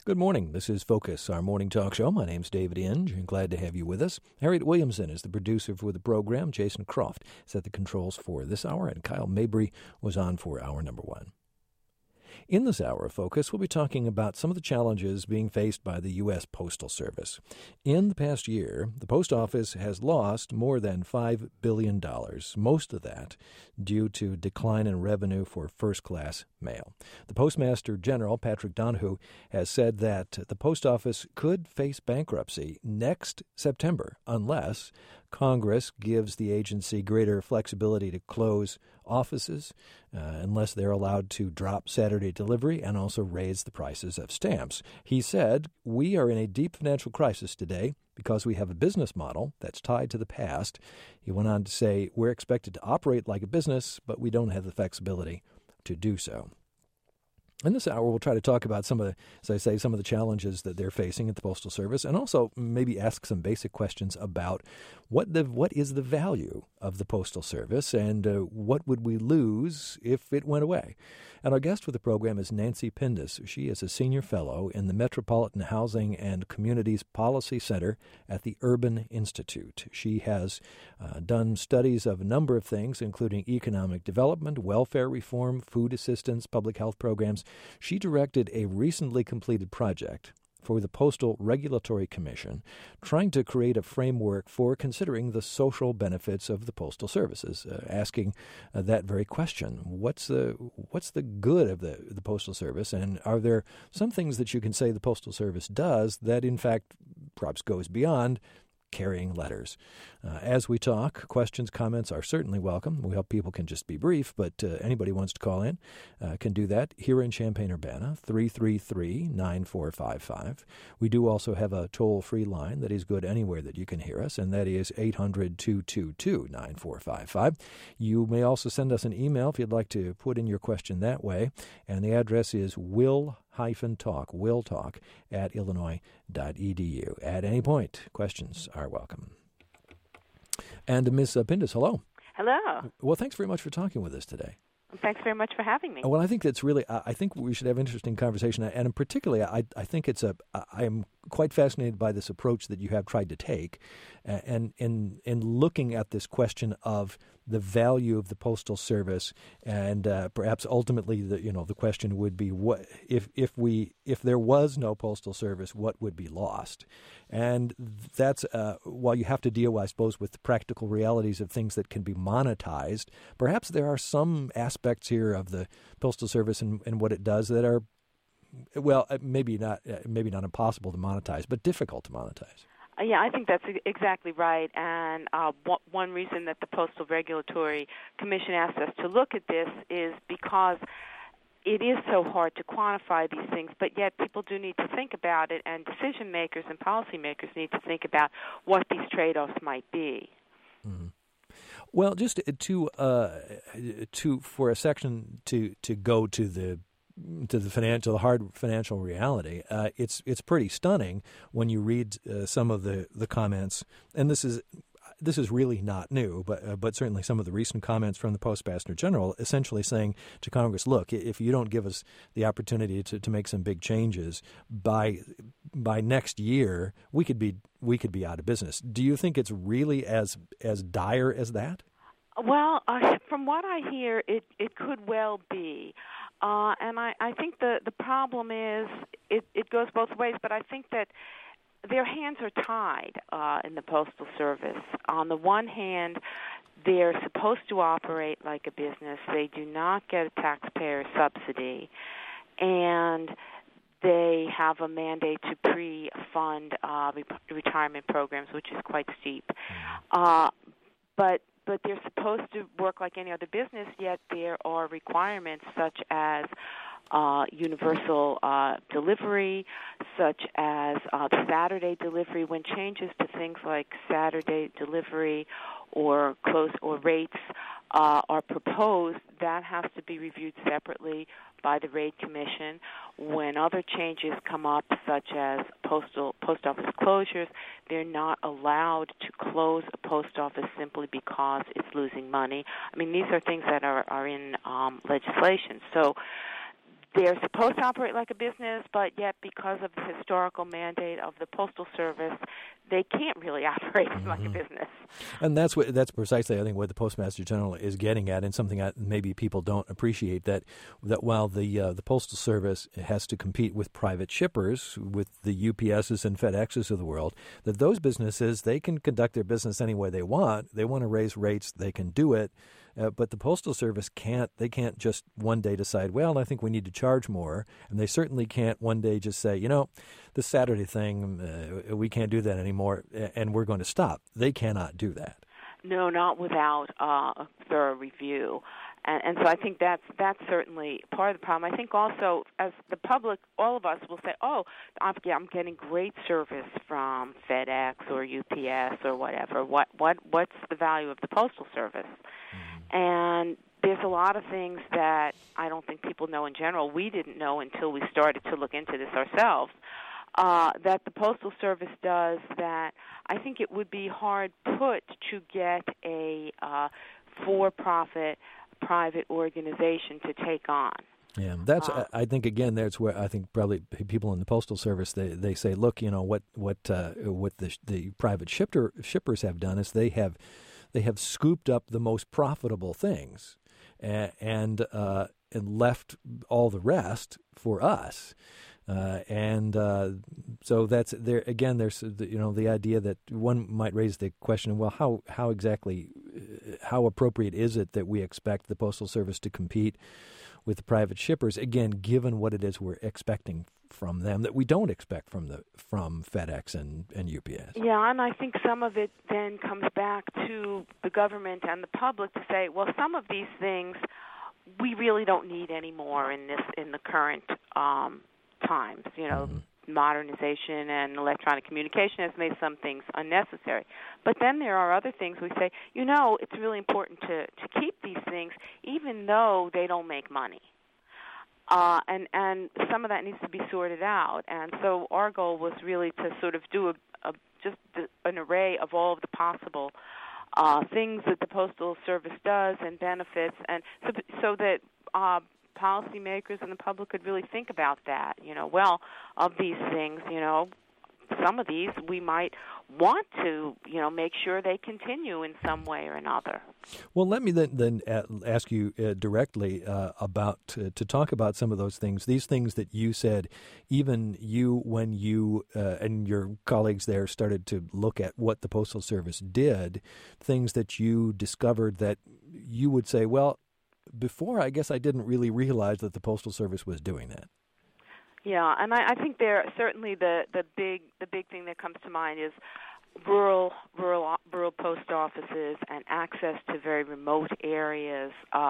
Good morning. This is Focus, our morning talk show. My name's David Inge, and glad to have you with us. Harriet Williamson is the producer for the program. Jason Croft set the controls for this hour, and Kyle Mabry was on for hour number one. In this hour of Focus, we'll be talking about some of the challenges being faced by the U.S. Postal Service. In the past year, the Post Office has lost more than $5 billion, most of that due to decline in revenue for first-class mail. The Postmaster General, Patrick Donahue, has said that the Post Office could face bankruptcy next September unless Congress gives the agency greater flexibility to close offices, unless they're allowed to drop Saturday delivery and also raise the prices of stamps. He said, "We are in a deep financial crisis today because we have a business model that's tied to the past." He went on to say, "We're expected to operate like a business, but we don't have the flexibility to do so." In this hour, we'll try to talk about some of the challenges that they're facing at the Postal Service, and also maybe ask some basic questions about what is the value of the Postal Service and what would we lose if it went away. And our guest for the program is Nancy Pindus. She is a senior fellow in the Metropolitan Housing and Communities Policy Center at the Urban Institute. She has done studies of a number of things, including economic development, welfare reform, food assistance, public health programs. She directed a recently completed project for the Postal Regulatory Commission, trying to create a framework for considering the social benefits of the postal services, asking that very question: what's the good of the Postal Service, and are there some things that you can say the Postal Service does that in fact perhaps goes beyond carrying letters? As we talk, questions, comments are certainly welcome. We hope people can just be brief, but anybody who wants to call in can do that here in Champaign-Urbana, 333-9455. We do also have a toll-free line that is good anywhere that you can hear us, and that is 800-222-9455. You may also send us an email if you'd like to put in your question that way, and the address is willtalk at illinois.edu. At any point, questions are welcome. And Ms. Pindus, hello. Hello. Well, thanks very much for talking with us today. Thanks very much for having me. Well, I think that's really, I think we should have an interesting conversation, and particularly, I think I am quite fascinated by this approach that you have tried to take, and in looking at this question of the value of the Postal Service, and perhaps ultimately, the question would be, what if there was no Postal Service, what would be lost? And that's while you have to deal, I suppose, with the practical realities of things that can be monetized, perhaps there are some aspects here of the Postal Service and what it does that are, well, maybe not impossible to monetize, but difficult to monetize. Yeah, I think that's exactly right. And one reason that the Postal Regulatory Commission asked us to look at this is because it is so hard to quantify these things, but yet people do need to think about it, and decision makers and policymakers need to think about what these trade-offs might be. Mm-hmm. Well, just for a section to go to the hard financial reality, it's pretty stunning when you read some of the comments, and this is really not new, but certainly some of the recent comments from the Postmaster General, essentially saying to Congress, look, if you don't give us the opportunity to make some big changes by next year, we could be out of business. Do you think it's really as dire as that? Well, from what I hear, it could well be. And I think the problem is it goes both ways, but I think that their hands are tied in the Postal Service. On the one hand, they're supposed to operate like a business. They do not get a taxpayer subsidy, and they have a mandate to pre-fund retirement programs, which is quite steep. But they're supposed to work like any other business, yet there are requirements such as universal delivery, such as Saturday delivery. When changes to things like Saturday delivery or rates are proposed, that has to be reviewed separately by the Rate Commission. When other changes come up, such as post office closures, they're not allowed to close a post office simply because it's losing money. I mean, these are things that are in legislation. So they're supposed to operate like a business, but yet because of the historical mandate of the Postal Service, they can't really operate like a business. And that's precisely, I think, what the Postmaster General is getting at, and something that maybe people don't appreciate, that while the Postal Service has to compete with private shippers, with the UPSs and FedExes of the world, that those businesses, they can conduct their business any way they want. They want to raise rates, they can do it. But the Postal Service can't just one day decide, well, I think we need to charge more. And they certainly can't one day just say, the Saturday thing, we can't do that anymore, and we're going to stop. They cannot do that. No, not without a thorough review. And so I think that's certainly part of the problem. I think also, as the public, all of us will say, I'm getting great service from FedEx or UPS or whatever. What's the value of the Postal Service? And there's a lot of things that I don't think people know in general. We didn't know until we started to look into this ourselves, that the Postal Service does that I think it would be hard put to get a for-profit private organization to take on. Yeah, that's. I think again, that's where I think probably people in the Postal Service they say, look, what the private shippers have done is they have scooped up the most profitable things and left all the rest for us. So that's there again. There's the idea that one might raise the question: well, how exactly how appropriate is it that we expect the Postal Service to compete with the private shippers? Again, given what it is we're expecting from them that we don't expect from FedEx and UPS. Yeah, and I think some of it then comes back to the government and the public to say, well, some of these things we really don't need anymore in the current times. Modernization and electronic communication has made some things unnecessary. But then there are other things we say, it's really important to keep these things even though they don't make money. And some of that needs to be sorted out. And so our goal was really to sort of do an array of all of the possible things that the Postal Service does and benefits, and so that policymakers and the public could really think about that. Of these things, some of these we might want to, make sure they continue in some way or another. Well, let me then ask you directly to talk about some of those things. These things that you said, even you, when you and your colleagues there started to look at what the Postal Service did, things that you discovered that you would say, well, before I guess I didn't really realize that the Postal Service was doing that. Yeah, and I think there certainly the big thing that comes to mind is rural post offices and access to very remote areas.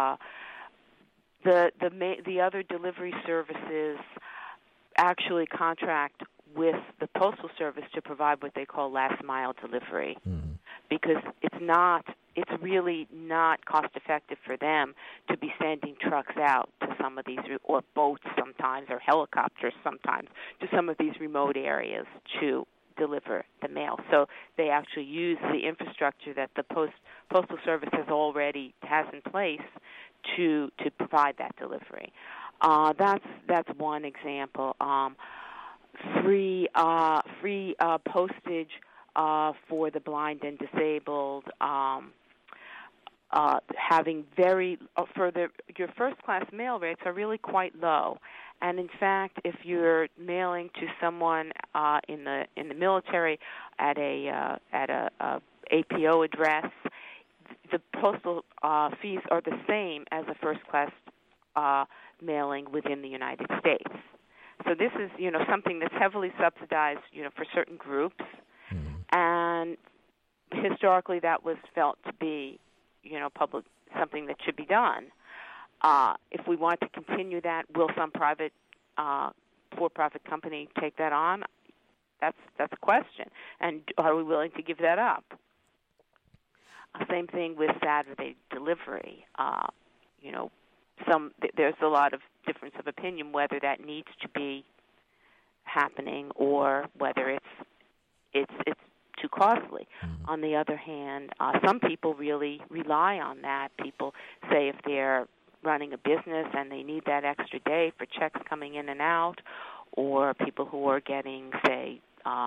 The other delivery services actually contract with the Postal Service to provide what they call last mile delivery, because it's really not cost effective for them to be sending trucks out to some of these, or boats sometimes, or helicopters sometimes, to some of these remote areas to deliver the mail. So they actually use the infrastructure that the Postal Service has in place to provide that delivery. That's one example. Free postage for the blind and disabled. Having your first class mail rates are really quite low, and in fact, if you're mailing to someone in the military at a APO address, the postal fees are the same as a first class mailing within the United States. So this is something that's heavily subsidized for certain groups, and historically that was felt to be public, something that should be done. If we want to continue that, will some private for-profit company take that on? That's a question. And are we willing to give that up? Same thing with Saturday delivery. There's a lot of difference of opinion whether that needs to be happening or whether it's too costly. On the other hand, some people really rely on that. People say if they're running a business and they need that extra day for checks coming in and out, or people who are getting, say,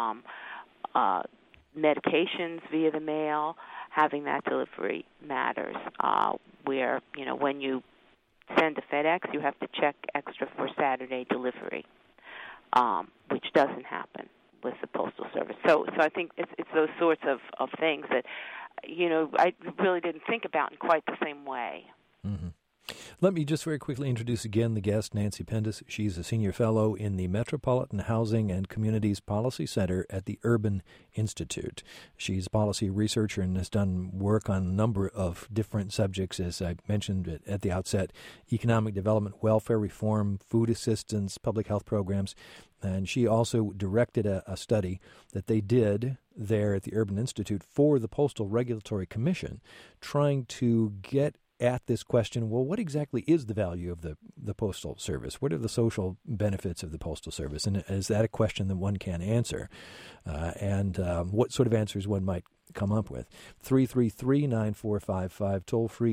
medications via the mail, having that delivery matters. Where, when you send a FedEx, you have to check extra for Saturday delivery, which doesn't happen with the Postal Service. So I think it's those sorts of things that, I really didn't think about in quite the same way. Mm-hmm. Let me just very quickly introduce again the guest, Nancy Pendas. She's a senior fellow in the Metropolitan Housing and Communities Policy Center at the Urban Institute. She's a policy researcher and has done work on a number of different subjects, as I mentioned at the outset: economic development, welfare reform, food assistance, public health programs. And she also directed a study that they did there at the Urban Institute for the Postal Regulatory Commission, trying to get at this question, well, what exactly is the value of the Postal Service? What are the social benefits of the Postal Service? And is that a question that one can answer? And what sort of answers one might come up with? 333-9455, toll-free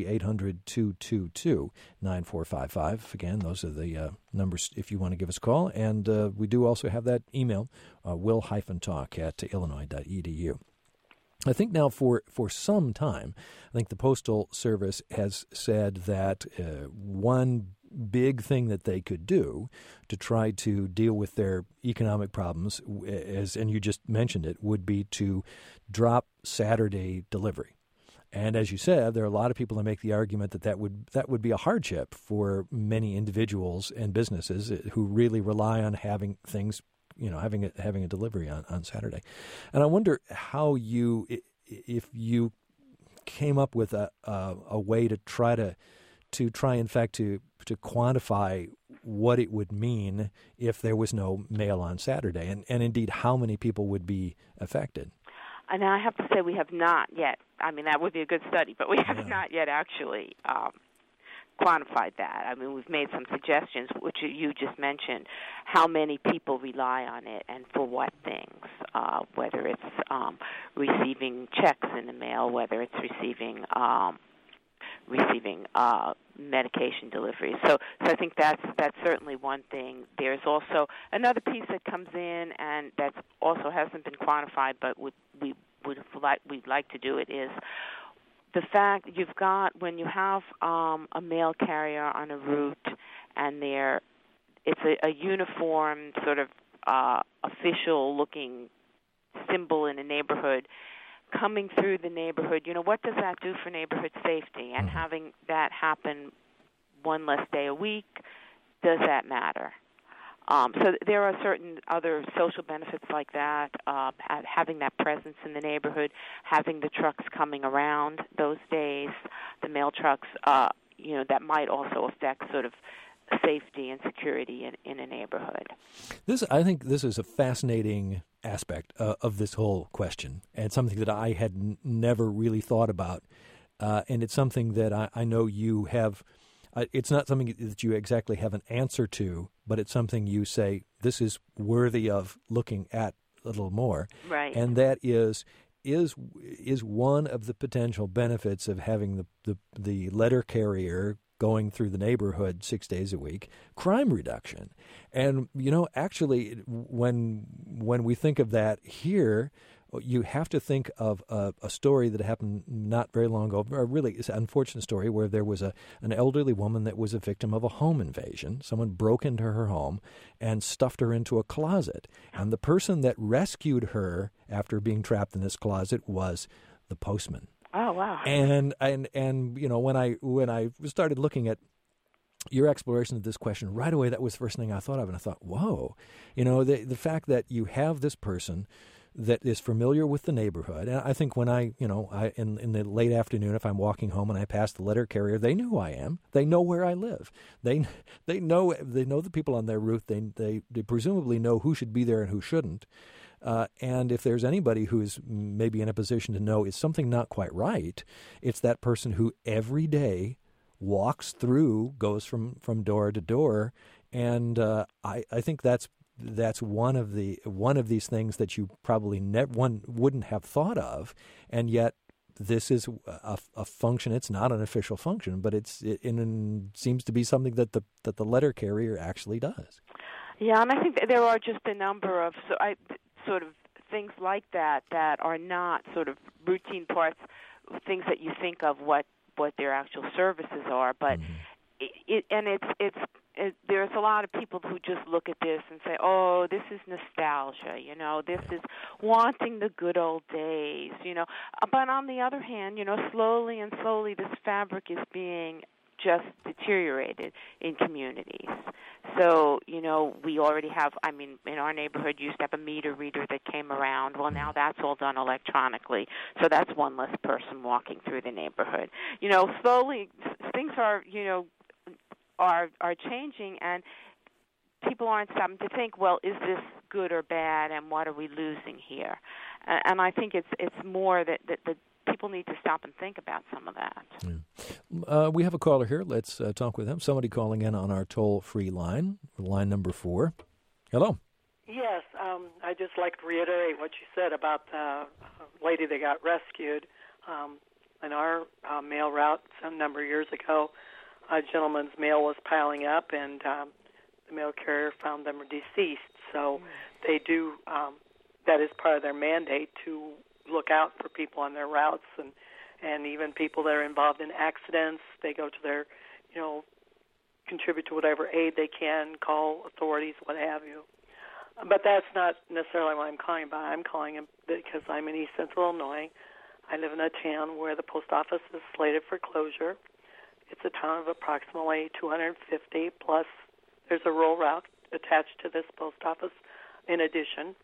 800-222-9455. Again, those are the numbers if you want to give us a call. And we do also have that email, will-talk@illinois.edu. I think now for some time, I think the Postal Service has said that one big thing that they could do to try to deal with their economic problems, and you just mentioned it, would be to drop Saturday delivery. And as you said, there are a lot of people that make the argument that would be a hardship for many individuals and businesses who really rely on having things, having a delivery on Saturday. And I wonder how if you came up with a way to try in fact to quantify what it would mean if there was no mail on Saturday, and indeed how many people would be affected. And I have to say we have not yet. I mean, that would be a good study, but we have not yet actually quantified that. I mean, we've made some suggestions, which you just mentioned, how many people rely on it and for what things, whether it's receiving checks in the mail, whether it's receiving medication deliveries. So I think that's certainly one thing. There's also another piece that comes in, and that also hasn't been quantified, but we'd like to do it, is the fact you've got when you have a mail carrier on a route, and it's a uniform sort of official-looking symbol in a neighborhood coming through the neighborhood. What does that do for neighborhood safety? And having that happen one less day a week, does that matter? So there are certain other social benefits like that, having that presence in the neighborhood, having the trucks coming around those days, the mail trucks, that might also affect sort of safety and security in a neighborhood. I think this is a fascinating aspect of this whole question, and something that I had never really thought about, and it's something that I know you have. It's not something that you exactly have an answer to, but it's something you say, this is worthy of looking at a little more. Right. And that is one of the potential benefits of having the letter carrier going through the neighborhood 6 days a week, crime reduction. And, actually, when we think of that here, you have to think of a story that happened not very long ago, a really unfortunate story where there was an elderly woman that was a victim of a home invasion. Someone broke into her home and stuffed her into a closet. And the person that rescued her after being trapped in this closet was the postman. Oh, wow. And when I started looking at your exploration of this question, right away that was the first thing I thought of, and I thought, whoa, the fact that you have this person that is familiar with the neighborhood. And I think when in the late afternoon, if I'm walking home and I pass the letter carrier, they know who I am. They know where I live. They know the people on their route. They presumably know who should be there and who shouldn't. And if there's anybody who's maybe in a position to know is something not quite right, it's that person who every day walks through, goes from door to door, and I think that's one of these things that you probably one wouldn't have thought of, and yet this is a function. It's not an official function, but it seems to be something that the letter carrier actually does. Yeah, and I think that there are just a number of sort of things like that are not sort of routine parts, things that you think of what their actual services are, but there's a lot of people who just look at this and say, "Oh, this is nostalgia," this is wanting the good old days, But on the other hand, slowly and slowly this fabric is being just deteriorated in communities. So, we already have, in our neighborhood, used to have a meter reader that came around. Well, now that's all done electronically. So that's one less person walking through the neighborhood. Slowly things are changing, and people aren't stopping to think, well, is this good or bad, and what are we losing here? And I think it's more that people need to stop and think about some of that. Yeah. We have a caller here. Let's talk with him. Somebody calling in on our toll-free line number 4. Hello. Yes, I'd just like to reiterate what you said about the lady that got rescued. In our mail route some number of years ago, a gentleman's mail was piling up, and the mail carrier found them deceased. So they do, that is part of their mandate to look out for people on their routes, and even people that are involved in accidents. They go to their, contribute to whatever aid they can, call authorities, what have you. But that's not necessarily what I'm calling about. I'm calling because I'm in East Central Illinois. I live in a town where the post office is slated for closure. It's a town of approximately 250, plus there's a rural route attached to this post office in addition.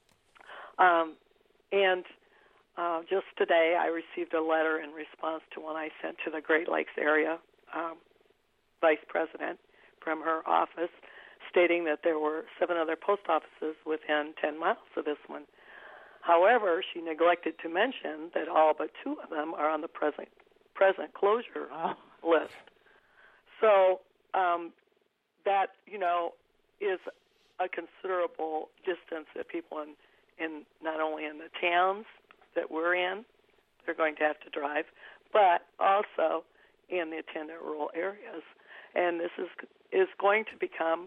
Just today I received a letter in response to one I sent to the Great Lakes area vice president from her office, stating that there were 7 other post offices within 10 miles of this one. However, she neglected to mention that all but 2 of them are on the present closure list. So that, is a considerable distance that people in not only in the towns that we're in, they're going to have to drive, but also in the attendant rural areas. And this is going to become,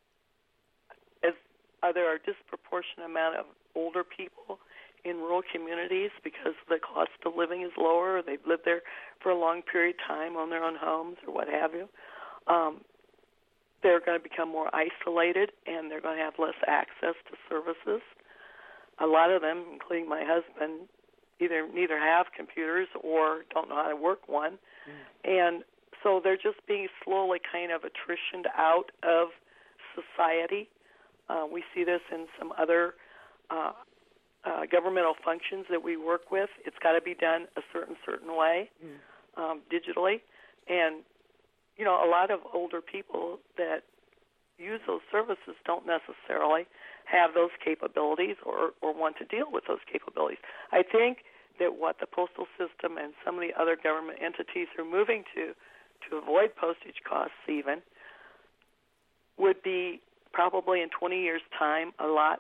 there are a disproportionate amount of older people in rural communities because the cost of living is lower, or they've lived there for a long period of time on their own homes or what have you. They're going to become more isolated, and they're going to have less access to services. A lot of them, including my husband, neither have computers or don't know how to work one. And so they're just being slowly kind of attritioned out of society. We see this in some other governmental functions that we work with. It's got to be done a certain way digitally. And, a lot of older people that use those services don't necessarily have those capabilities or want to deal with those capabilities. I think that what the postal system and some of the other government entities are moving to avoid postage costs even, would be probably in 20 years' time a lot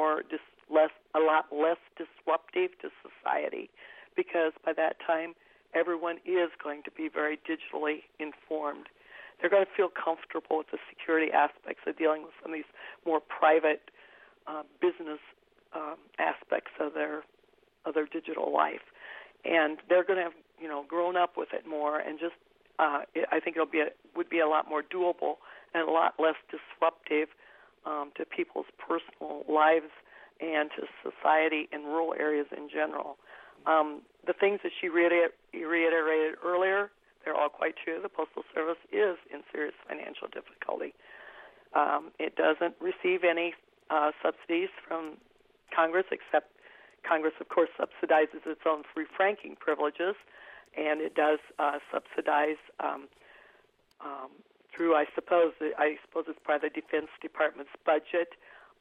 less disruptive to society, because by that time everyone is going to be very digitally informed. They're going to feel comfortable with the security aspects of dealing with some of these more private business aspects of their digital life, and they're going to have grown up with it more, and just I think would be a lot more doable and a lot less disruptive to people's personal lives and to society in rural areas in general. The things that she reiterated earlier, they're all quite true. The Postal Service is in serious financial difficulty. It doesn't receive any subsidies from Congress, except Congress, of course, subsidizes its own free franking privileges, and it does subsidize through, I suppose it's part of the Defense Department's budget,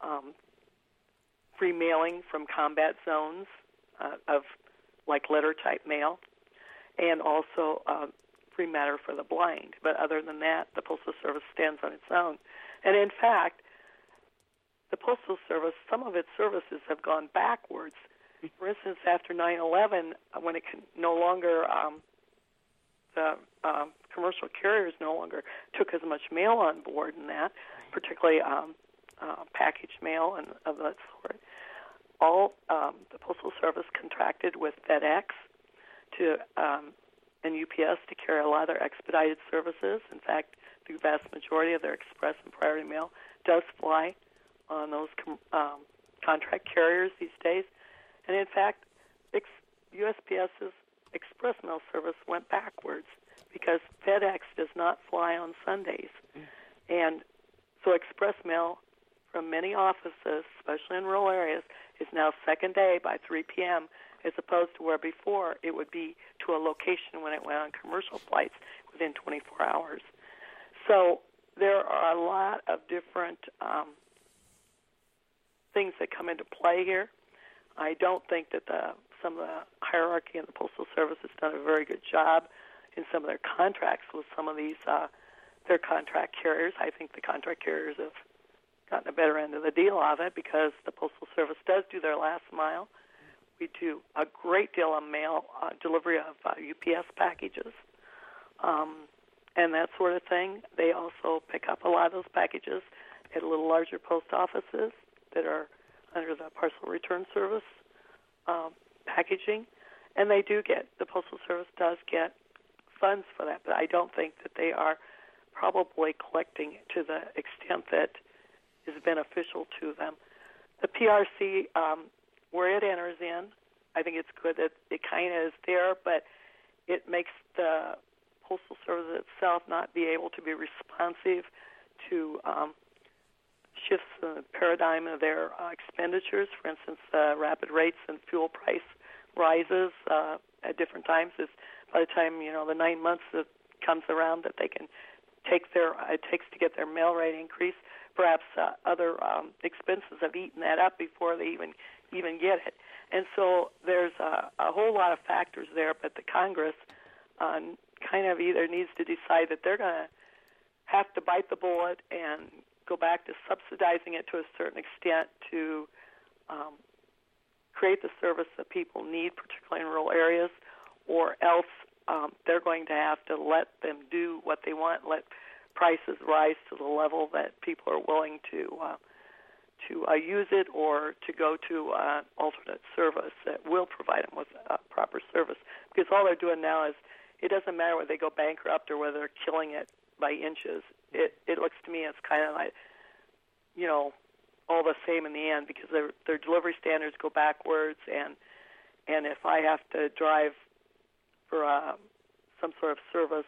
free mailing from combat zones of like letter-type mail, and also free matter for the blind. But other than that, the Postal Service stands on its own. And in fact, the Postal Service, some of its services have gone backwards For instance, after 9/11, when it can no longer the commercial carriers no longer took as much mail on board in that, particularly packaged mail and of that sort. All the Postal Service contracted with FedEx and UPS to carry a lot of their expedited services. In fact, the vast majority of their express and priority mail does fly on those contract carriers these days. And in fact, USPS's express mail service went backwards because FedEx does not fly on Sundays. And so express mail from many offices, especially in rural areas, is now second day by 3 p.m., as opposed to where before it would be to a location when it went on commercial flights within 24 hours. So there are a lot of different things that come into play here. I don't think that some of the hierarchy in the Postal Service has done a very good job in some of their contracts with some of these their contract carriers. I think the contract carriers have gotten a better end of the deal of it because the Postal Service does do their last mile. We do a great deal of mail delivery of UPS packages and that sort of thing. They also pick up a lot of those packages at a little larger post offices that are under the Parcel Return Service packaging, and the Postal Service does get funds for that, but I don't think that they are probably collecting to the extent that is beneficial to them. The PRC, where it enters in, I think it's good that it kind of is there, but it makes the Postal Service itself not be able to be responsive to shifts in the paradigm of their expenditures. For instance, rapid rates and fuel price rises at different times. Is by the time the 9 months that comes around that they can it takes to get their mail rate increase. Perhaps other expenses have eaten that up before they even get it. And so there's a whole lot of factors there, but the Congress kind of either needs to decide that they're going to have to bite the bullet and go back to subsidizing it to a certain extent to create the service that people need, particularly in rural areas, or else they're going to have to let them do what they want, let prices rise to the level that people are willing to use it, or to go to alternate service that will provide them with proper service. Because all they're doing now is, it doesn't matter whether they go bankrupt or whether they're killing it by inches. It looks to me as kind of like, all the same in the end, because their delivery standards go backwards, and if I have to drive for some sort of service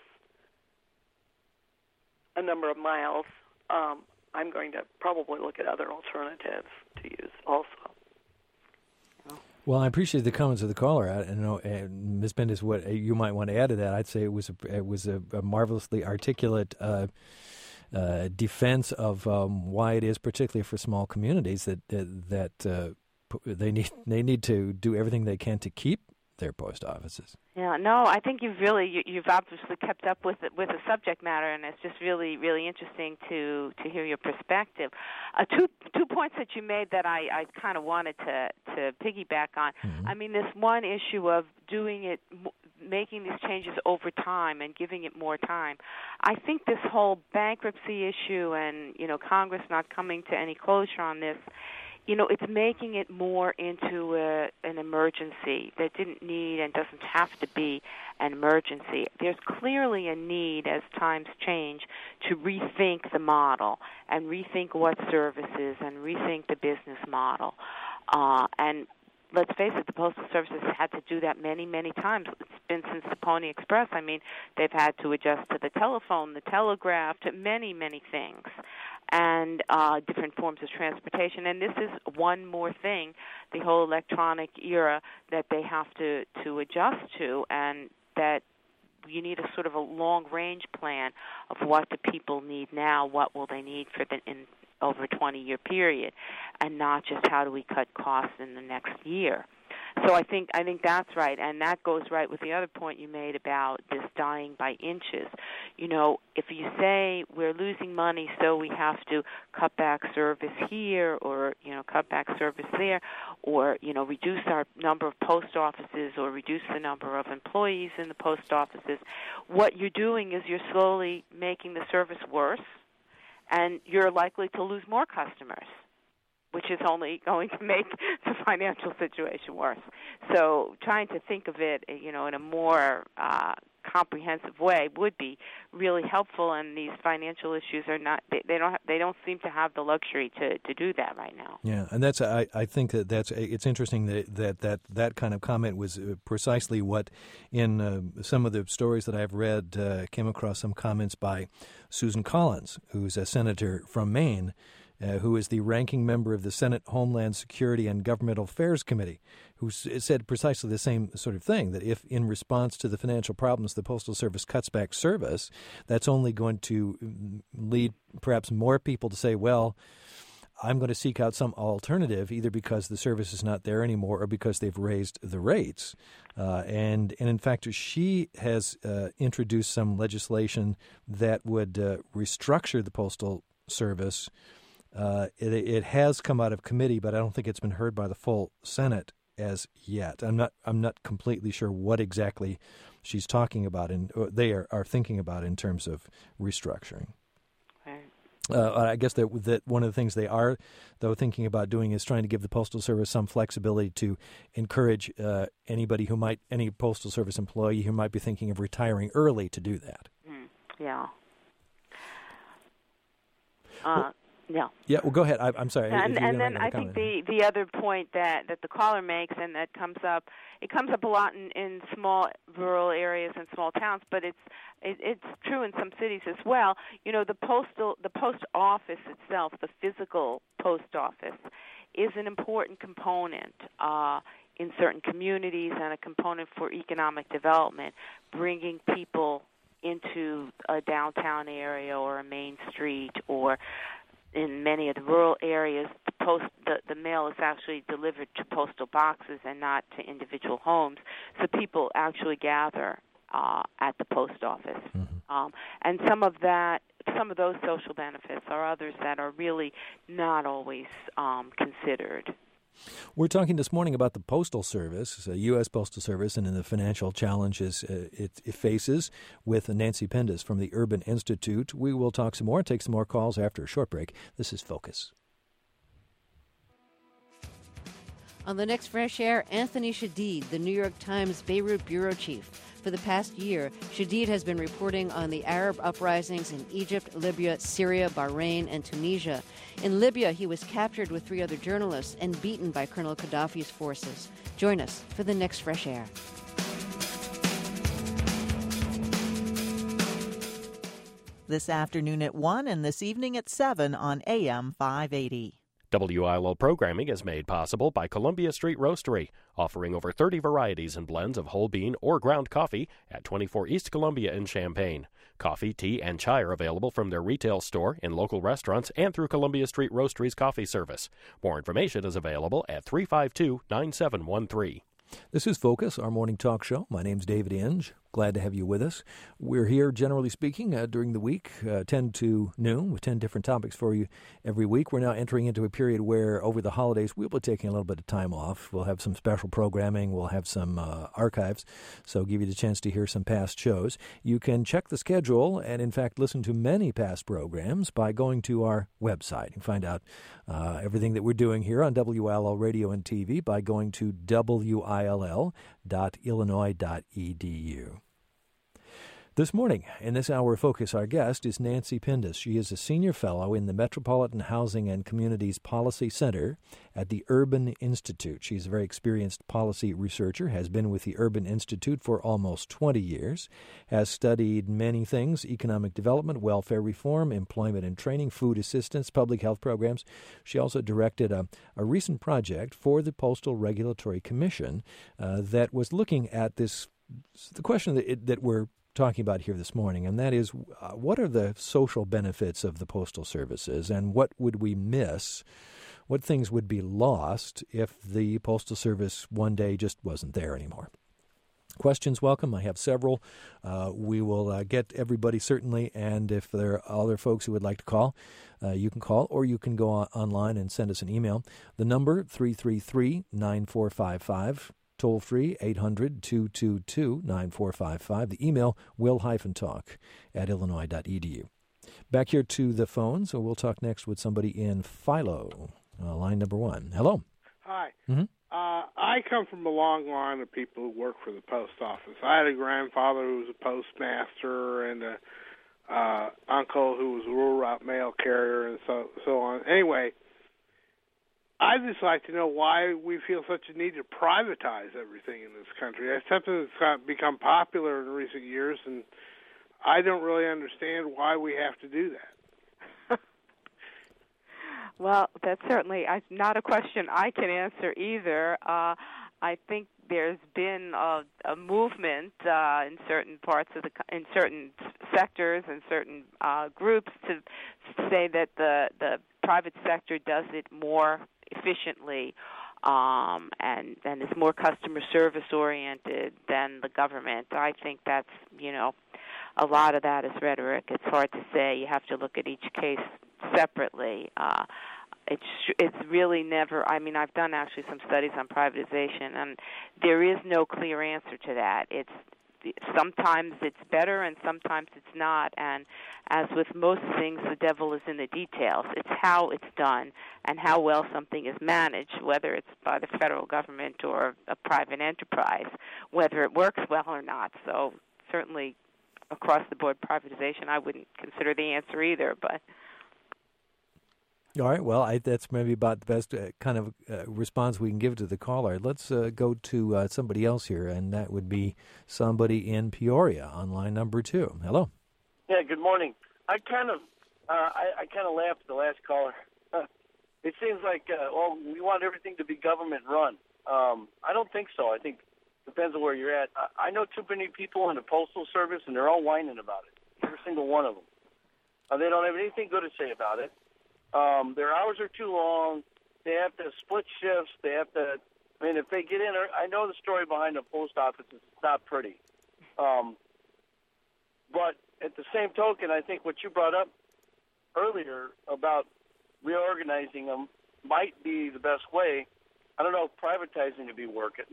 a number of miles, I'm going to probably look at other alternatives to use also. Well, I appreciate the comments of the caller. And Ms. Bendis, what you might want to add to that, I'd say it was a marvelously articulate defense of why it is, particularly for small communities, that they need to do everything they can to keep their post offices. Yeah, no, I think you've obviously kept up with the subject matter, and it's just really, really interesting to hear your perspective. Two points that you made that I kind of wanted to piggyback on. Mm-hmm. I mean, this one issue of doing it, making these changes over time and giving it more time. I think this whole bankruptcy issue and Congress not coming to any closure on this, it's making it more into an emergency that didn't need and doesn't have to be an emergency. There's clearly a need, as times change, to rethink the model and rethink what services and rethink the business model. And let's face it, the Postal Service has had to do that many, many times. It's been since the Pony Express. I mean, they've had to adjust to the telephone, the telegraph, to many, many things, and different forms of transportation. And this is one more thing, the whole electronic era that they have to adjust to, and that you need a sort of a long-range plan of what do people need now, what will they need for over a 20-year period, and not just how do we cut costs in the next year. So I think that's right, and that goes right with the other point you made about this dying by inches. If you say we're losing money, so we have to cut back service here, or cut back service there, or reduce our number of post offices, or reduce the number of employees in the post offices, what you're doing is you're slowly making the service worse, and you're likely to lose more customers, which is only going to make the financial situation worse. So trying to think of it, in a more comprehensive way would be really helpful, and these financial issues are not, they don't seem to have the luxury to do that right now. Yeah, and that's I think it's interesting that kind of comment was precisely what in some of the stories that I've read came across some comments by Susan Collins, who's a senator from Maine, who is the ranking member of the Senate Homeland Security and Governmental Affairs Committee, who said precisely the same sort of thing, that if in response to the financial problems the Postal Service cuts back service, that's only going to lead perhaps more people to say, well, I'm going to seek out some alternative, either because the service is not there anymore or because they've raised the rates. And in fact, she has introduced some legislation that would restructure the Postal Service. It has come out of committee, but I don't think it's been heard by the full Senate as yet. I'm not completely sure what exactly she's talking about, and they are thinking about in terms of restructuring. I guess that one of the things they are, though, thinking about doing is trying to give the Postal Service some flexibility to encourage any Postal Service employee who might be thinking of retiring early to do that. Yeah. Yeah, well, go ahead. I'm sorry. And then I think the other point that the caller makes, and that comes up a lot in small rural areas and small towns, but it's true in some cities as well. The post office itself, the physical post office, is an important component in certain communities and a component for economic development, bringing people into a downtown area or a main street, or in many of the rural areas, the mail is actually delivered to postal boxes and not to individual homes. So people actually gather at the post office, and some of those social benefits are others that are really not always considered. We're talking this morning about the Postal Service, the U.S. Postal Service, and in the financial challenges it faces with Nancy Pendas from the Urban Institute. We will talk some more, take some more calls after a short break. This is Focus. On the next Fresh Air, Anthony Shadid, the New York Times Beirut bureau chief. For the past year, Shadid has been reporting on the Arab uprisings in Egypt, Libya, Syria, Bahrain, and Tunisia. In Libya, he was captured with 3 other journalists and beaten by Colonel Gaddafi's forces. Join us for the next Fresh Air. This afternoon at 1 and this evening at 7 on AM 580. WILO programming is made possible by Columbia Street Roastery, offering over 30 varieties and blends of whole bean or ground coffee at 24 East Columbia in Champaign. Coffee, tea, and chai are available from their retail store, in local restaurants, and through Columbia Street Roastery's coffee service. More information is available at 352-9713. This is Focus, our morning talk show. My name's David Inge. Glad to have you with us. We're here, generally speaking, during the week, 10 to noon, with 10 different topics for you every week. We're now entering into a period where, over the holidays, we'll be taking a little bit of time off. We'll have some special programming. We'll have some archives, so give you the chance to hear some past shows. You can check the schedule and, in fact, listen to many past programs by going to our website. You can find out everything that we're doing here on WILO Radio and TV by going to wil.illinois.edu. This morning, in this hour of Focus, our guest is Nancy Pendas. She is a senior fellow in the Metropolitan Housing and Communities Policy Center at the Urban Institute. She's a very experienced policy researcher, has been with the Urban Institute for almost 20 years, has studied many things: economic development, welfare reform, employment and training, food assistance, public health programs. She also directed a recent project for the Postal Regulatory Commission that was looking at the question that we're talking about here this morning, and that is, what are the social benefits of the postal services, and what would we miss what things would be lost if the Postal Service one day just wasn't there anymore. Questions welcome. I have several. We will get everybody certainly, and if there are other folks who would like to call, you can call, or you can go online and send us an email. The number, 333-9455. Toll free, 800-222-9455. The email, will-talk@illinois.edu. Back here to the phone, so we'll talk next with somebody in Philo, line number 1. Hello. Hi. Mm-hmm. I come from a long line of people who work for the post office. I had a grandfather who was a postmaster and a uncle who was a rural route mail carrier and so on. Anyway, I'd just like to know why we feel such a need to privatize everything in this country. That's something that's become popular in recent years, and I don't really understand why we have to do that. Well, that's certainly not a question I can answer either. I think there's been a movement in certain parts of in certain sectors and certain groups to say that the private sector does it more efficiently and is more customer service oriented than the government. I think that's, a lot of that is rhetoric. It's hard to say. You have to look at each case separately. It's really never, I've done actually some studies on privatization, and there is no clear answer to that. Sometimes it's better and sometimes it's not, and as with most things, the devil is in the details. It's how it's done and how well something is managed, whether it's by the federal government or a private enterprise, whether it works well or not. So certainly across the board privatization, I wouldn't consider the answer either, but... All right, well, that's maybe about the best kind of response we can give to the caller. Let's go to somebody else here, and that would be somebody in Peoria on line number 2. Hello. Yeah, good morning. I kind of laughed at the last caller. It seems like, we want everything to be government run. I don't think so. I think it depends on where you're at. I know too many people in the Postal Service, and they're all whining about it, every single one of them. They don't have anything good to say about it. Their hours are too long. They have to split shifts. They have to, if they get in, I know the story behind the post office is not pretty. But at the same token, I think what you brought up earlier about reorganizing them might be the best way. I don't know if privatizing would be worth it.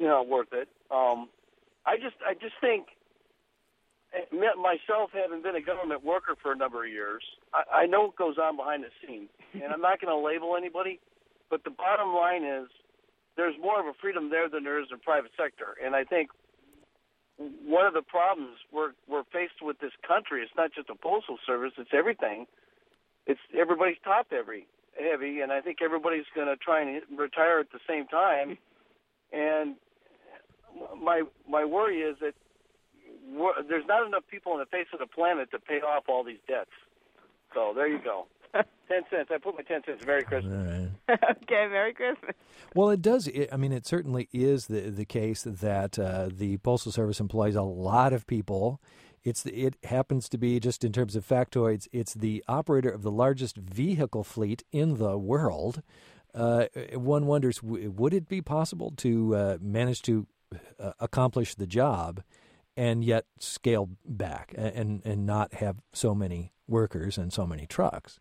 I just think, myself having been a government worker for a number of years, I know what goes on behind the scenes, and I'm not going to label anybody, but the bottom line is there's more of a freedom there than there is in the private sector, and I think one of the problems we're faced with this country, it's not just the Postal Service, it's everything. It's everybody's top heavy, and I think everybody's going to try and retire at the same time, and my worry is that there's not enough people on the face of the planet to pay off all these debts. So there you go. 10 cents. I put my 10 cents. Merry Christmas. All right. Okay, Merry Christmas. Well, it does. It certainly is the case that the Postal Service employs a lot of people. It happens to be, just in terms of factoids, it's the operator of the largest vehicle fleet in the world. One wonders, would it be possible to manage to accomplish the job and yet scale back and not have so many workers and so many trucks?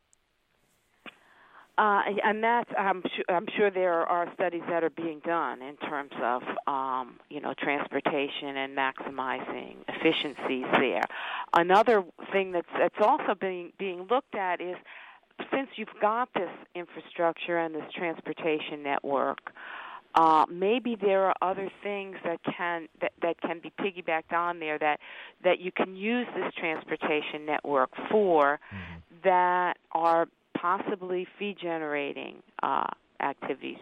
And that's, I'm sure there are studies that are being done in terms of, transportation and maximizing efficiencies there. Another thing that's also being looked at is, since you've got this infrastructure and this transportation network, maybe there are other things that can be piggybacked on there that you can use this transportation network for, that are possibly fee-generating activities.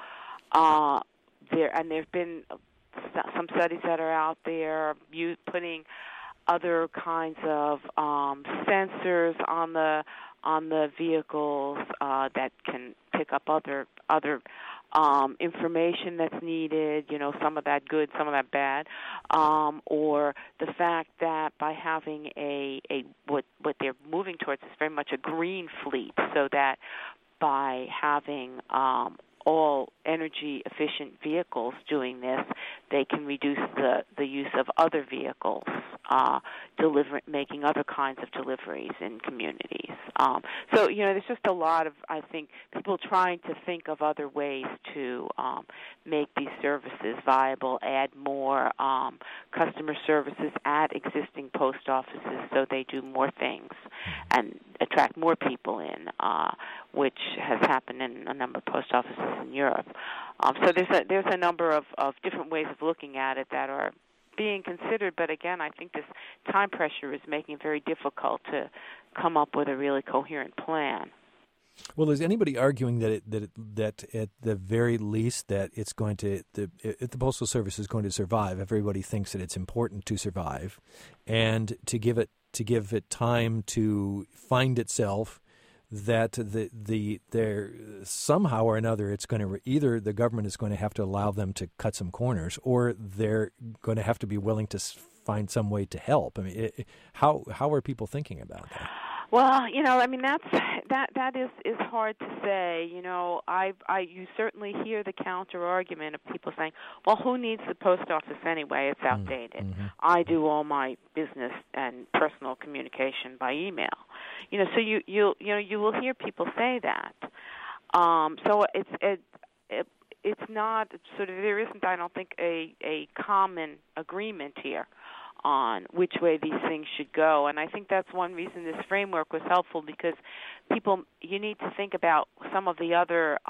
There've been some studies that are out there putting other kinds of sensors on the vehicles that can pick up other information that's needed, some of that good, some of that bad, or the fact that by having what they're moving towards is very much a green fleet, so that by having all energy-efficient vehicles doing this, they can reduce the use of other vehicles, making other kinds of deliveries in communities. So, there's just a lot of, I think, people trying to think of other ways to make these services viable, add more customer services at existing post offices so they do more things and attract more people in, which has happened in a number of post offices in Europe. So there's a number of different ways of looking at it that are being considered, but again, I think this time pressure is making it very difficult to come up with a really coherent plan. Well, is anybody arguing that at the very least that it's going to if the Postal Service is going to survive? Everybody thinks that it's important to survive, and to give it time to find itself. That there somehow or another it's going to either the government is going to have to allow them to cut some corners, or they're going to have to be willing to find some way to help. I mean, how are people thinking about that? Well, I mean that is hard to say. You certainly hear the counter argument of people saying, "Well, who needs the post office anyway? It's outdated. Mm-hmm. I do all my business and personal communication by email." So you will hear people say that. So it's not sort of, there isn't, I don't think, a common agreement here on which way these things should go. And I think that's one reason this framework was helpful, because you need to think about some of the other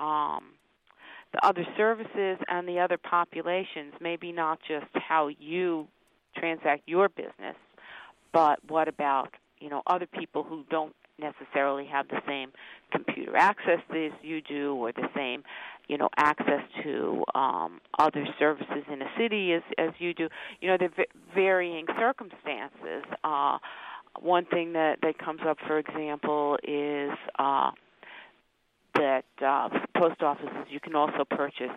services and the other populations, maybe not just how you transact your business, but what about, other people who don't necessarily have the same computer access as you do, or the same, access to other services in a city as you do. There are varying circumstances. One thing that comes up, for example, is that post offices, you can also purchase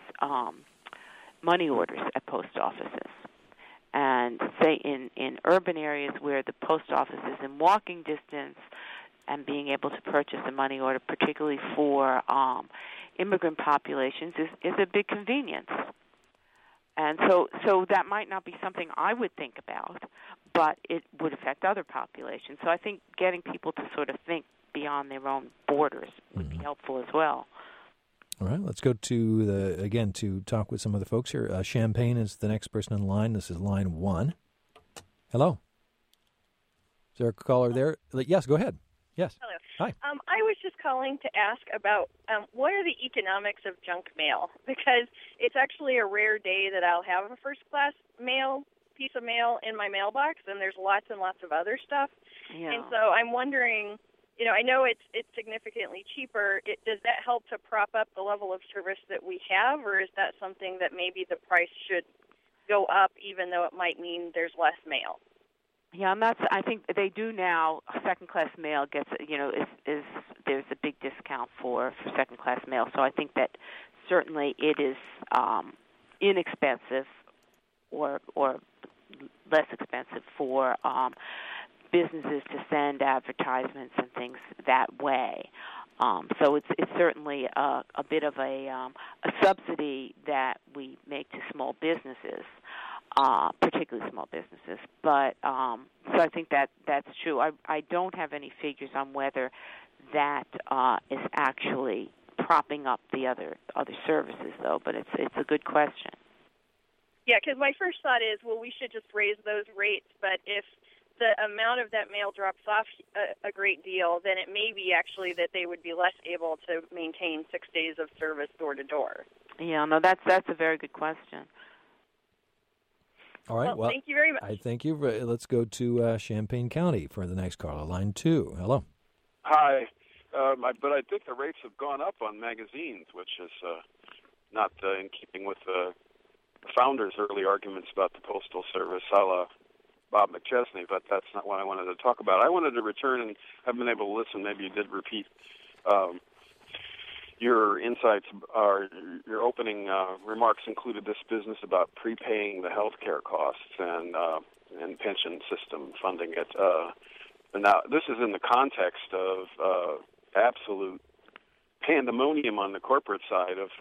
money orders at post offices. And say in urban areas where the post office is in walking distance, and being able to purchase a money order, particularly for immigrant populations, is a big convenience. And so that might not be something I would think about, but it would affect other populations. So I think getting people to sort of think beyond their own borders would be helpful as well. All right, let's go to talk with some of the folks here. Champaign is the next person in line. This is line 1. Hello. Is there a caller there? Yes, go ahead. Yes. Hello. Hi. I was just calling to ask about what are the economics of junk mail? Because it's actually a rare day that I'll have a first-class piece of mail in my mailbox, and there's lots and lots of other stuff. Yeah. And so I'm wondering, I know it's significantly cheaper. Does that help to prop up the level of service that we have, or is that something that maybe the price should go up, even though it might mean there's less mail? Yeah, and I think they do now. Second-class mail gets, there's a big discount for second-class mail. So I think that certainly it is inexpensive or less expensive for businesses to send advertisements and things that way. So it's certainly a bit of a subsidy that we make to small businesses. Particularly small businesses, but so I think that's true. I don't have any figures on whether that is actually propping up the other services, though. But it's a good question. Yeah, because my first thought is, well, we should just raise those rates. But if the amount of that mail drops off a great deal, then it may be actually that they would be less able to maintain 6 days of service door to door. Yeah, no, that's a very good question. All right. Well, thank you very much. I thank you. Let's go to Champaign County for the next caller, line 2. Hello. Hi. But I think the rates have gone up on magazines, which is not in keeping with the founders' early arguments about the Postal Service, a la Bob McChesney, but that's not what I wanted to talk about. I wanted to return, and I've been able to listen. Maybe you did repeat your insights, or your opening remarks included this business about prepaying the health care costs and pension system funding it. And now, this is in the context of absolute pandemonium on the corporate side of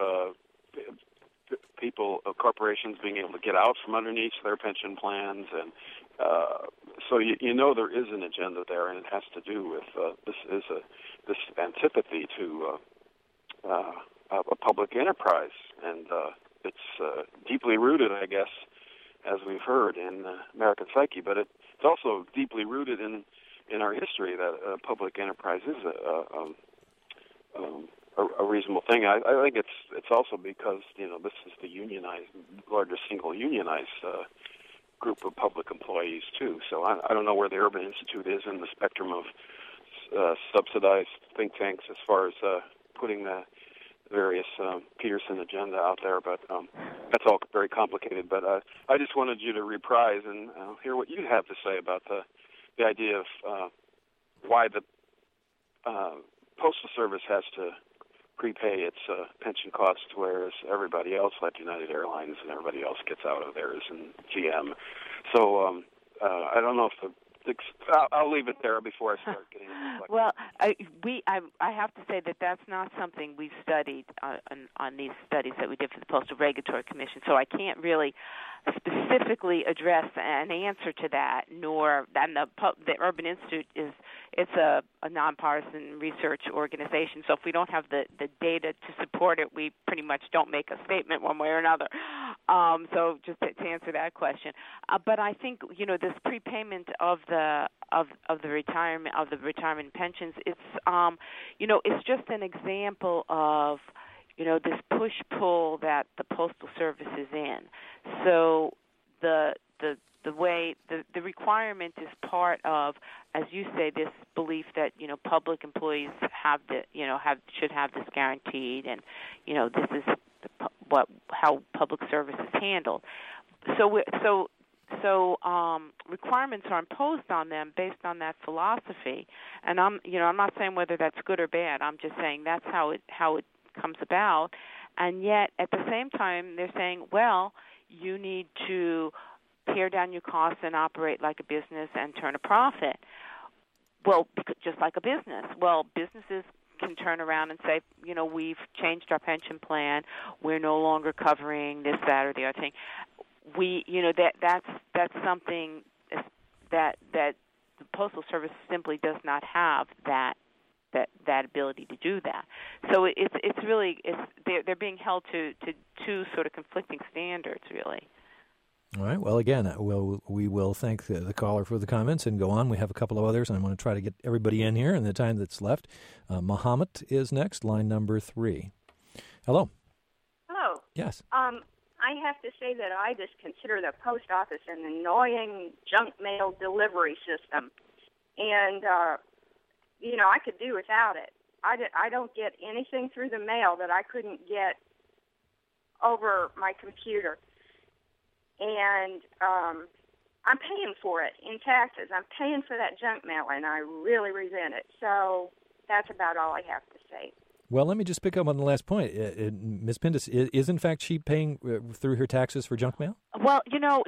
corporations being able to get out from underneath their pension plans, and so you know there is an agenda there, and it has to do with this antipathy to a public enterprise, and it's deeply rooted, I guess, as we've heard, in American psyche, but it's also deeply rooted in our history that public enterprise is a reasonable thing. I think it's also because this is the largest single unionized group of public employees too. So I don't know where the Urban Institute is in the spectrum of subsidized think tanks as far as putting the various Peterson agenda out there, but that's all very complicated. But I just wanted you to reprise and hear what you have to say about the idea of why the Postal Service has to prepay its pension costs, whereas everybody else, like United Airlines and everybody else, gets out of theirs, and GM. So I don't know if I'll leave it there before I start getting into Well, I have to say that that's not something we've studied on these studies that we did for the Postal Regulatory Commission, so I can't really specifically address an answer to that, and the Urban Institute it's a nonpartisan research organization, so if we don't have the data to support it, we pretty much don't make a statement one way or another. So just to answer that question, but I think this prepayment of the retirement pensions, it's just an example of this push-pull that the Postal Service is in. So the way the requirement is part of, as you say, this belief that public employees should have this guaranteed, and this is how public service is handled. So requirements are imposed on them based on that philosophy, and I'm not saying whether that's good or bad. I'm just saying that's how it comes about, and yet at the same time they're saying, well, you need to pare down your costs and operate like a business and turn a profit. Well, just like a business. Well, businesses can turn around and say, we've changed our pension plan. We're no longer covering this, that, or the other thing. That's something that the Postal Service simply does not have that ability to do that. So they're being held to two sort of conflicting standards, really. All right. Well, again, we will thank the caller for the comments and go on. We have a couple of others, and I want to try to get everybody in here in the time that's left. Muhammad is next, line number 3. Hello. Hello. Yes. I have to say that I just consider the post office an annoying junk mail delivery system, and I could do without it. I don't get anything through the mail that I couldn't get over my computer. And I'm paying for it in taxes. I'm paying for that junk mail, and I really resent it. So that's about all I have to say. Well, let me just pick up on the last point. Ms. Pindas, is in fact she paying through her taxes for junk mail? Well,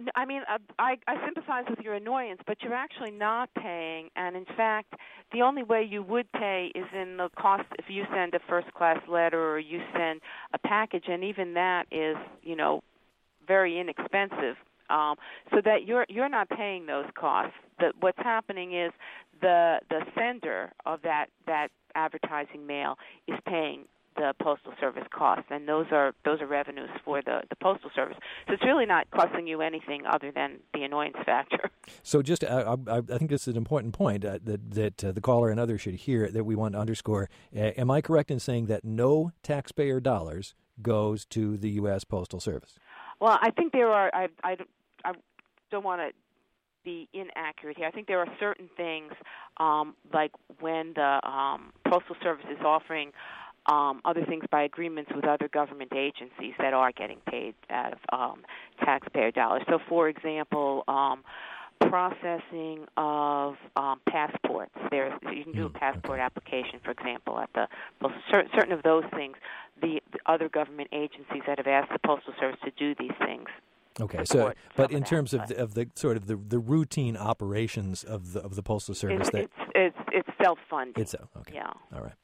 I sympathize with your annoyance, but you're actually not paying. And in fact, the only way you would pay is in the cost if you send a first-class letter or you send a package, and even that is, very inexpensive, so that you're not paying those costs. What's happening is the sender of that advertising mail is paying the Postal Service costs, and those are revenues for the Postal Service. So it's really not costing you anything other than the annoyance factor. So just, I think this is an important point that the caller and others should hear, that we want to underscore. Am I correct in saying that no taxpayer dollars goes to the U.S. Postal Service? Well, I think there are. I don't want to be inaccurate here. I think there are certain things, like when the Postal Service is offering other things by agreements with other government agencies that are getting paid out of taxpayer dollars. So, for example, processing of passports. You can do a passport application, for example, at the Postal Service. Certain of those things, the other government agencies that have asked the Postal Service to do these things. Okay, so but in terms of the sort of the routine operations of the Postal Service, it's self-funded. It's okay. Yeah. All right.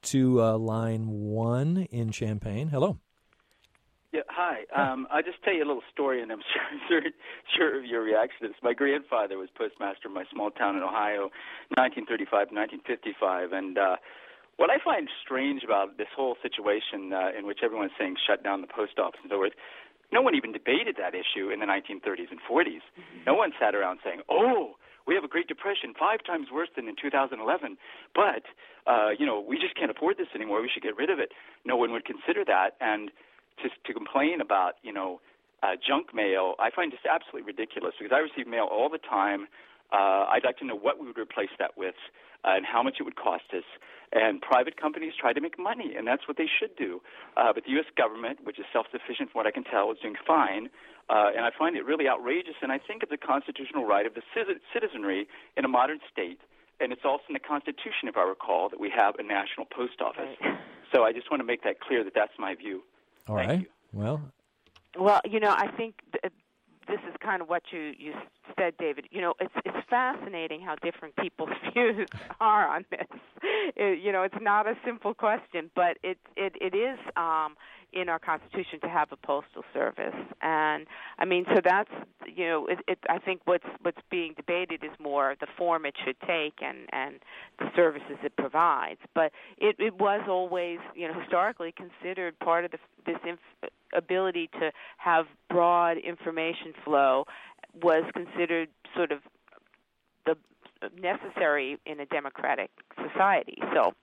to line 1 in Champaign. Hello. Yeah, hi. I'll just tell you a little story, and I'm sure of your reaction to this. My grandfather was postmaster in my small town in Ohio, 1935 1955, and what I find strange about this whole situation in which everyone's saying shut down the post office and so forth, no one even debated that issue in the 1930s and 40s. Mm-hmm. No one sat around saying, oh, we have a Great Depression 5 times worse than in 2011, but, we just can't afford this anymore. We should get rid of it. No one would consider that, and to complain about, junk mail, I find just absolutely ridiculous because I receive mail all the time. I'd like to know what we would replace that with and how much it would cost us. And private companies try to make money, and that's what they should do. But the U.S. government, which is self-sufficient from what I can tell, is doing fine. And I find it really outrageous, and I think it's a constitutional right of the citizenry in a modern state. And it's also in the Constitution, if I recall, that we have a national post office. Right. So I just want to make that clear that that's my view. All Thank right. you. Well, I think this is kind of what you said, David. It's fascinating how different people's views are on this. It's not a simple question, but it is in our Constitution to have a postal service, and so that's I think what's being debated is more the form it should take and the services it provides. But it was always historically considered part of this ability to have broad information flow was considered sort of the necessary in a democratic society. So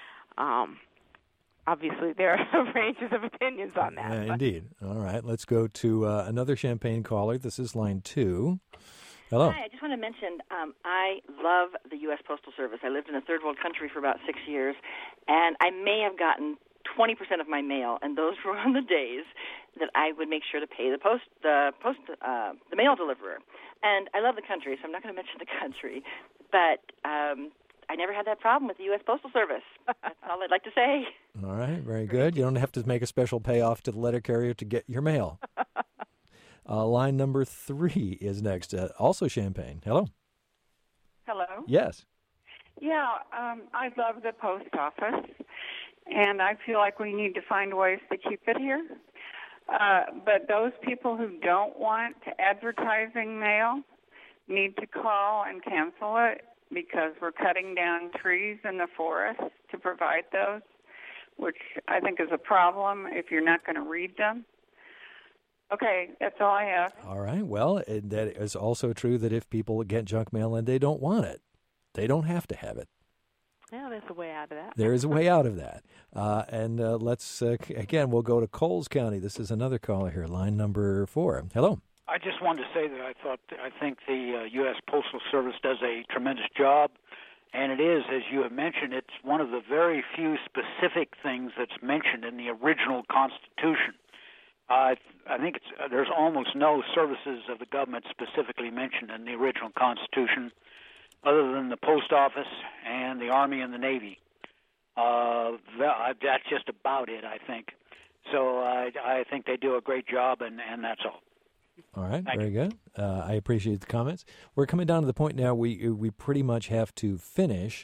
obviously there are ranges of opinions on that. Indeed. All right, let's go to another Champaign caller. This is line 2. Hello. Hi, I just want to mention I love the U.S. Postal Service. I lived in a third world country for about 6 years, and I may have gotten 20% of my mail, and those were on the days that I would make sure to pay the mail deliverer. And I love the country, so I'm not going to mention the country, but I never had that problem with the U.S. Postal Service. That's all I'd like to say. All right, very good. You don't have to make a special payoff to the letter carrier to get your mail. Line number 3 is next. Also Champaign. Hello. Hello. Yes. Yeah, I love the post office, and I feel like we need to find ways to keep it here. But those people who don't want advertising mail need to call and cancel it because we're cutting down trees in the forest to provide those, which I think is a problem if you're not going to read them. Okay, that's all I have. All right. Well, that is also true that if people get junk mail and they don't want it, they don't have to have it. Yeah, there's a way out of that. There is a way out of that. And let's, again, we'll go to Coles County. This is another caller here, line number 4. Hello. I just wanted to say that I think the U.S. Postal Service does a tremendous job, and it is, as you have mentioned, it's one of the very few specific things that's mentioned in the original Constitution. I think there's almost no services of the government specifically mentioned in the original Constitution, other than the post office and the Army and the Navy. That's just about it, I think. So I think they do a great job, and that's all. All right, very good. I appreciate the comments. We're coming down to the point now we pretty much have to finish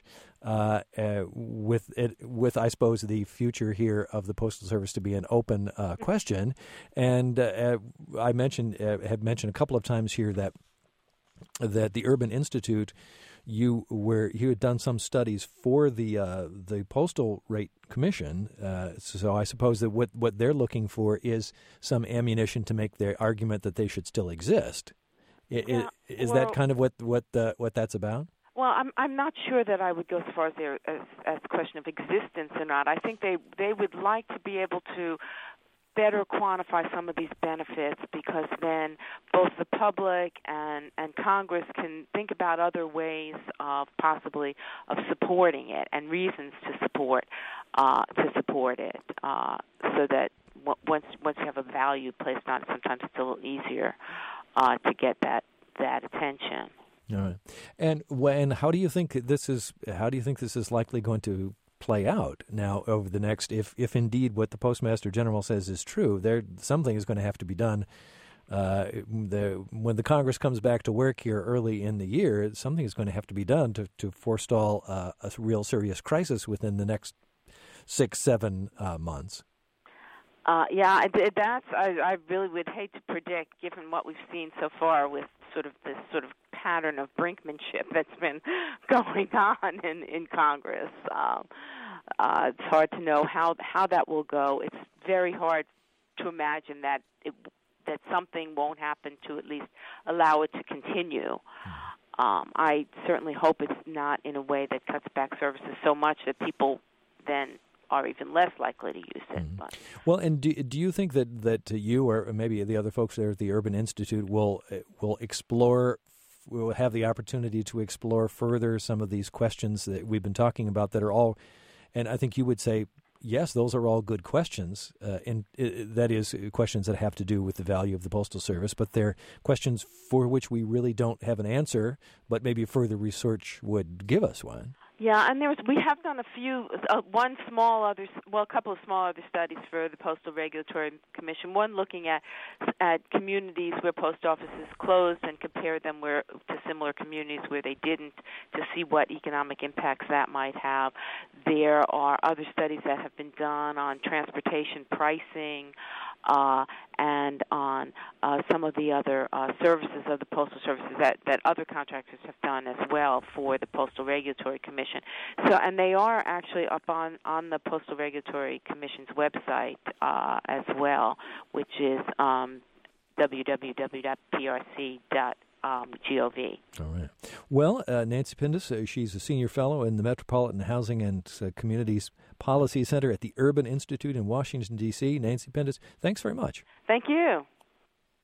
with I suppose the future here of the Postal Service to be an open question. And I have mentioned a couple of times here that the Urban Institute, you had done some studies for the Postal Rate Commission. So I suppose that what they're looking for is some ammunition to make their argument that they should still exist. Is that kind of what that's about? Well, I'm not sure that I would go so far as a question of existence or not. I think they would like to be able to better quantify some of these benefits, because then both the public and Congress can think about other ways of possibly of supporting it and reasons to support it, so that once you have a value placed on it, sometimes it's a little easier to get that attention. All right. And how do you think this is likely going to play out now over the next, if indeed what the Postmaster General says is true, something is going to have to be done. When the Congress comes back to work here early in the year, something is going to have to be done to forestall a real serious crisis within the next 6-7 months. I really would hate to predict, given what we've seen so far with this pattern of brinkmanship that's been going on in Congress. It's hard to know how that will go. It's very hard to imagine that something won't happen to at least allow it to continue. I certainly hope it's not in a way that cuts back services so much that people then are even less likely to use it. But. Well, and do you think that you or maybe the other folks there at the Urban Institute will have the opportunity to explore further some of these questions that we've been talking about that are all, and I think you would say, yes, those are all good questions, and that is questions that have to do with the value of the Postal Service, but they're questions for which we really don't have an answer, but maybe further research would give us one. Yeah, and we have done a couple of small other studies for the Postal Regulatory Commission. One looking at communities where post offices closed and compare them to similar communities where they didn't, to see what economic impacts that might have. There are other studies that have been done on transportation pricing and on some of the other services of the Postal Services that other contractors have done as well for the Postal Regulatory Commission. And they are actually up on the Postal Regulatory Commission's website as well, which is www.prc.gov. All right. Well, Nancy Pindas, she's a senior fellow in the Metropolitan Housing and Communities Policy Center at the Urban Institute in Washington, D.C. Nancy Pindas, thanks very much. Thank you.